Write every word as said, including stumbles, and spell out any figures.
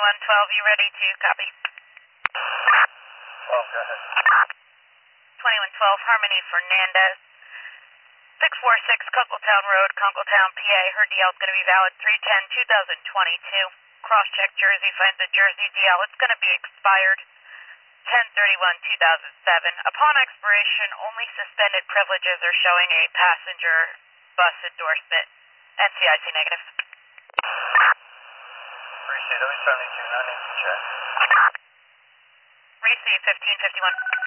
twenty-one twelve, you ready to copy? twelve, go ahead. twenty-one twelve, Harmony Fernandez. six four six Kunkletown Road, Kunkletown, P A. Her D L is going to be valid three ten twenty twenty-two. Cross-check Jersey, find the Jersey D L. It's going to be expired ten thirty-one two thousand seven. Upon expiration, only suspended privileges are showing a passenger bus endorsement. N C I C negative. Receive seventy-two ninety, check. Receive fifteen fifty-one.